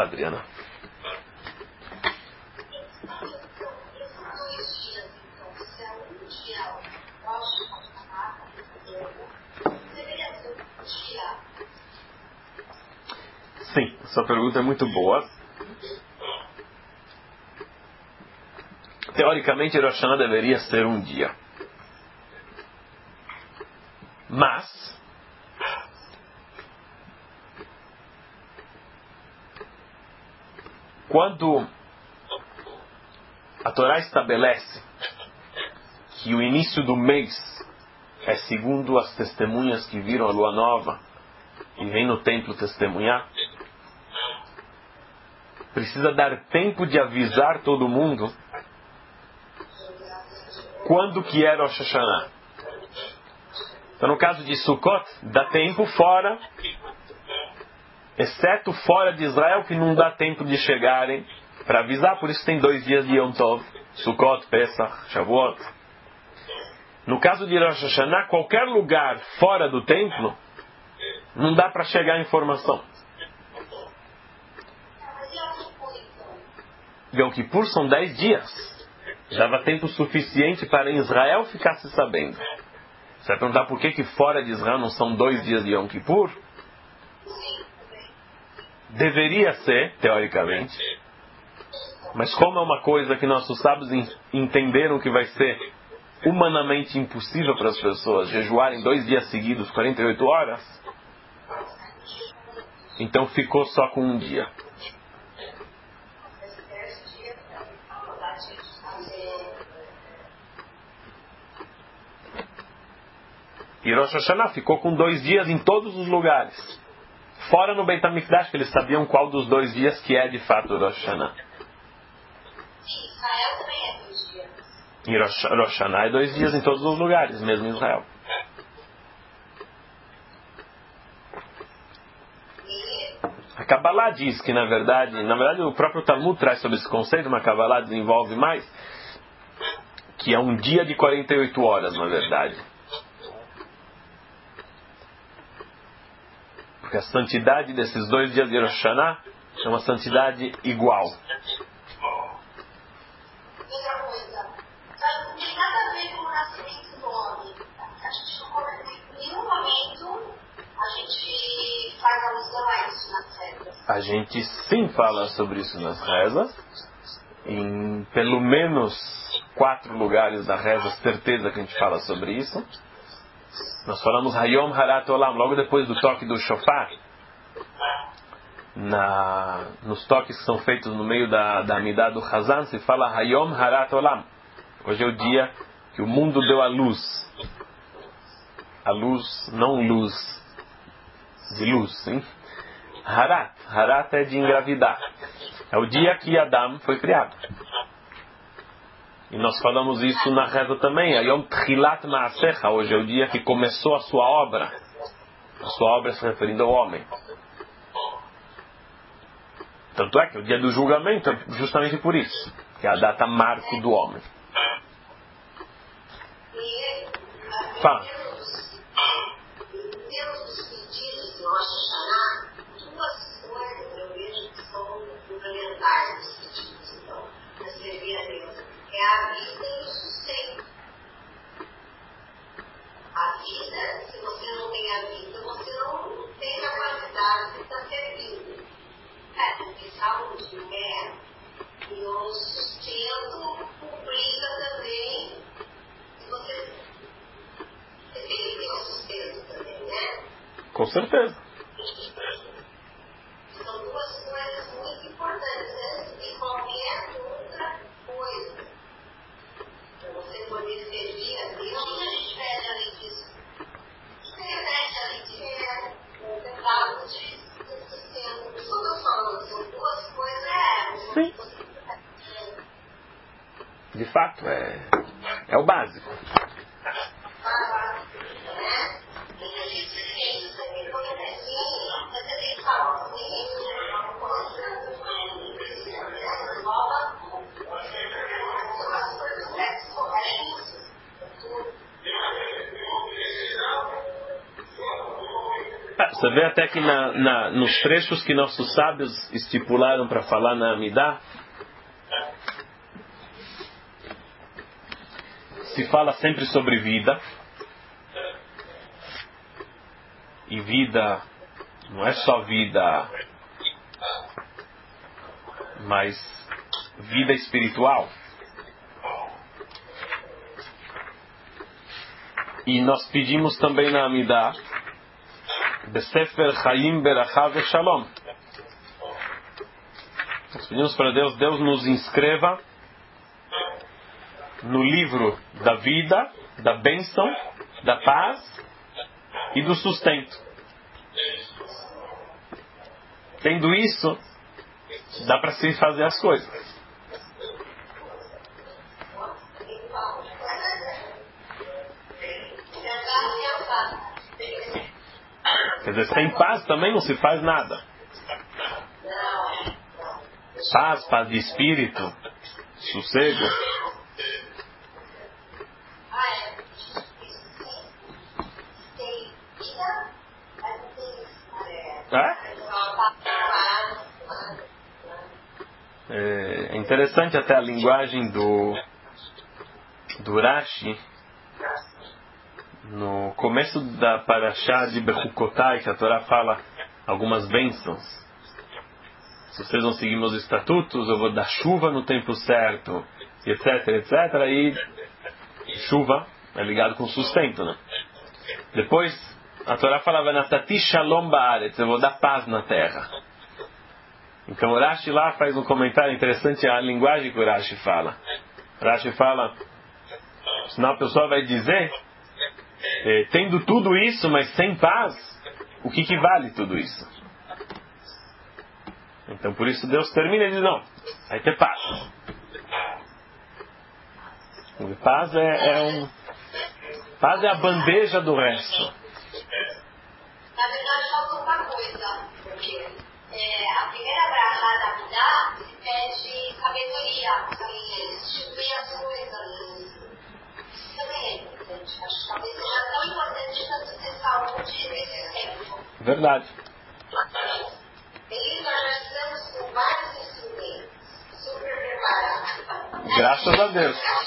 Opa, Adriana. Sim, sua pergunta é muito boa. Teoricamente, Rosh Hashanah deveria ser um dia. Mas quando a Torá estabelece que o início do mês é segundo as testemunhas que viram a lua nova e vêm no templo testemunhar, precisa dar tempo de avisar todo mundo quando que é Rosh Hashanah. Então, no caso de Sukkot, dá tempo fora, exceto fora de Israel, que não dá tempo de chegarem para avisar, por isso tem 2 dias de Yom Tov, Sukkot, Pesach, Shavuot. No caso de Rosh Hashanah, qualquer lugar fora do templo, não dá para chegar a informação. Yom Kippur são 10 dias. Dava tempo suficiente para em Israel ficar se sabendo. Você vai perguntar por que fora de Israel não são 2 dias de Yom Kippur? Deveria ser, teoricamente. Mas como é uma coisa que nossos sábios entenderam que vai ser humanamente impossível para as pessoas jejuarem 2 dias seguidos, 48 horas, então ficou só com um dia. E Rosh Hashanah ficou com 2 dias em todos os lugares. Fora no Beit HaMikdash, que eles sabiam qual dos 2 dias que é de fato Rosh Hashanah. Israel também é 2 dias. E Rosh Hashanah é 2 dias em todos os lugares, mesmo em Israel. A Kabbalah diz que, na verdade o próprio Talmud traz sobre esse conceito, mas a Kabbalah desenvolve mais, que é um dia de 48 horas, na verdade. Porque a santidade desses 2 dias de Rosh Hashanah é uma santidade igual. Outra coisa, não tem nada a ver com o nascimento do homem. A gente não comenta em nenhum momento, a gente faz alusão a isso nas rezas. A gente sim fala sobre isso nas rezas. Em pelo menos 4 lugares da reza, certeza que a gente fala sobre isso. Nós falamos Hayom Harat Olam, logo depois do toque do shofar. Nos toques que são feitos no meio da Amidah do Hazan, se fala Hayom Harat Olam. Hoje é o dia que o mundo deu a luz. A luz, não luz de luz, sim? Harat é de engravidar. É o dia que Adam foi criado. E nós falamos isso na reza também. Ayom Tchilat Ma'asecha. Hoje é o dia que começou a sua obra. A sua obra se referindo ao homem. Tanto é que o dia do julgamento é justamente por isso. Que é a data marco do homem. Fala. Em termos dos pedidos de Rosh Hashanah, 2 coisas eu vejo que são fundamentais nos pedidos. Então, para servir a Deus. É a vida e o sustento. A vida, se você não tem a vida, você não tem a qualidade de estar servindo. Porque saúde, né? E o sustento implica também se você tem o sustento também, né? Com certeza. São 2 coisas muito importantes antes de qualquer outra coisa. Para você poder servir a Deus, o que a gente pede além disso? O que você pede além disso? Um pedaço de sustento. Isso que eu estou falando, são 2 coisas. Sim. De fato, é o básico. Você vê até que nos trechos que nossos sábios estipularam para falar na Amidah, se fala sempre sobre vida. E vida não é só vida, mas vida espiritual. E nós pedimos também na Amidah, Besefer Chaim Berachá Veshalom. Nós pedimos para Deus, Deus nos inscreva no livro da vida, da bênção, da paz e do sustento. Tendo isso, dá para se fazer as coisas. Quer dizer, sem paz também não se faz nada. Paz de espírito, sossego. É interessante até a linguagem do Rashi no começo da Parashá de Bechukotai, que a Torá fala algumas bênçãos. Se vocês vão seguir meus estatutos, eu vou dar chuva no tempo certo, etc, etc. E chuva é ligado com sustento, né? Depois a Torá falava Natati Shalom Ba'aretz, eu vou dar paz na terra. Então o Rashi lá faz um comentário interessante a linguagem que o Rashi fala. O Rashi fala, senão a pessoa vai dizer, tendo tudo isso, mas sem paz, o que vale tudo isso? Então por isso Deus termina e diz, não, vai ter paz. E paz paz é a bandeja do resto. Na verdade falta uma coisa, porque a primeira brachá da Amidah pede sabedoria, distribuir as coisas. Isso também é importante. Acho que talvez seja tão importante quanto ter saúde nesse tempo. Verdade. Em isso nós já estamos com vários instrumentos super preparados. Graças a Deus.